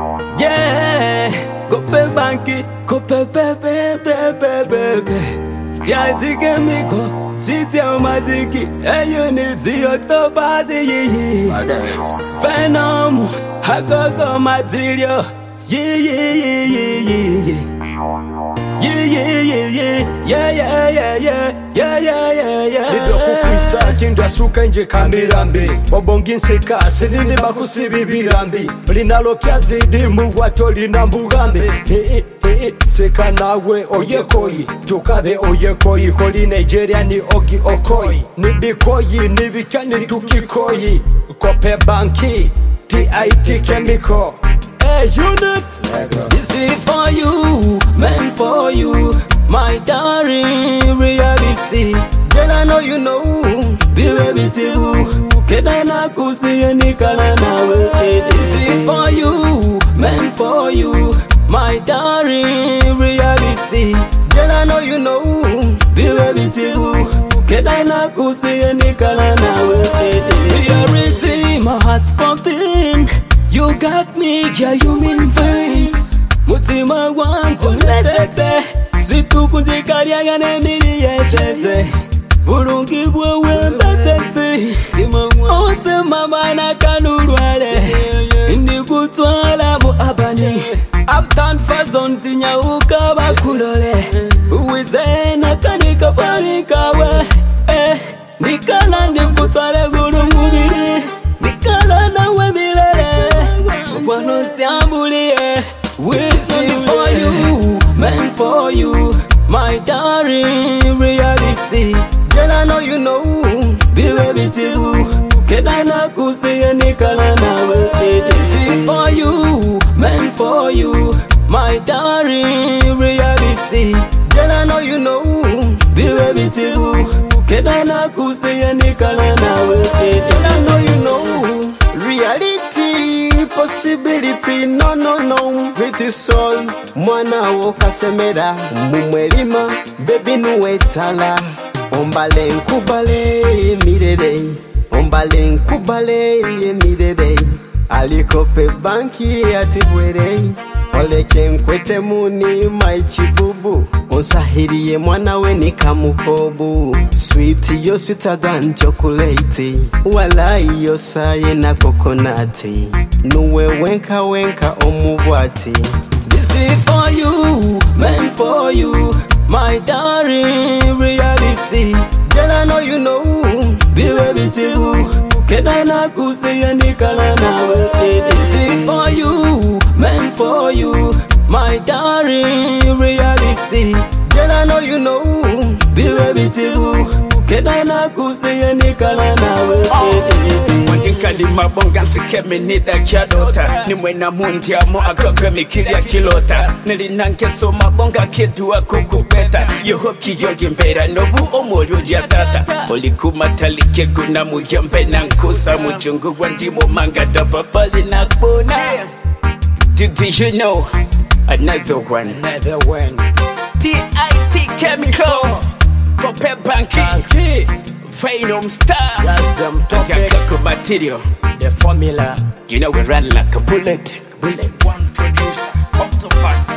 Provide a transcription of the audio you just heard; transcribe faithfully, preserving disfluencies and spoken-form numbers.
Yeah, kope banki, kope pepe pepe pepe. Tiati chemical, chiti magic, unity octopus ye. Venom, hagogo material. Yeah yeah yeah yeah yeah. Yeah yeah yeah yeah yeah yeah yeah yeah yeah yeah yeah. Nido kukwisa kinda suka nje kamirambi Obongi nseka sinini bakusibi birambi Linalo kiazidi muwato lina mbugambi Hei hei seka nawe oyekoi Tukabe oyekoi Koli Nigeria ni ogi okoi Nibikoyi nibikani tukikoi Kope banki T I T chemical. Hey unit, this is for you, meant for you, my darling reality. Girl, I know you know. Baby, too. Kedana kusiye nikala nawe. This is for you, meant for you, my darling reality. Girl, I know you know. Baby, too. Kedana kusiye nikala nawe. Reality, my heart's pumping. You got me, yeah, you mean veins. Mutima want to let it. Sweet to kunjikari agane mili yechete. Burungi bwewe mbetete. Ose mama na kanurwale. Indi kutwala mu abani. Uptown fazon zinya ukaba kulole. Uwize na kanika panika we. Eh, nikala ndikutwale guru mubili. Nikala na we milele. Wano siambulie. This is for you, meant for you, my darling reality. Girl, I know you know. Baby, too. Kedana kusiye nikala nawe. This is for you, meant for you, my darling reality. Girl, I know you know. Baby, too. Kedana kusiye nikala nawe. Girl, I know you know. Reality, possibility, no no no. With his soul, mwana woka semera mumwelima, baby nuwetala. Ombale nkubale mirere, ombale nkubale mirere. Alikope banki atibwere, oleke nkwete muni maichibubu. Onsahiriye mwana we ni kamukobu. Sweet yo sweeter than chocolate. Walai yo saye na coconut. Nuwe wenka wenka omubwati. This is for you, meant for you, my darling reality. Girl, I know you know. Baby, too. Kedana kusiye nikala nawe. This is for you, meant for you, my darling reality. Girl, I know you know. Baby, too. Kedana kusiye nikala nawe. Mwandikali mabonga nsikeme nida kiadota Nimwena mundi amo akoke mikilia kilota Nilinanke so mabonga kidua kukupeta Yohoki yogi mbera nobu omori udiatata Olikuma talike guna muyambe na nkusa Mujungu wandimo manga dababali na kbona. Did you know another one? Another one. T I T chemical. Kope banki. Venom star. That's them topic. Material. The formula. You know we run like a bullet. Bullet. One producer, Octopus.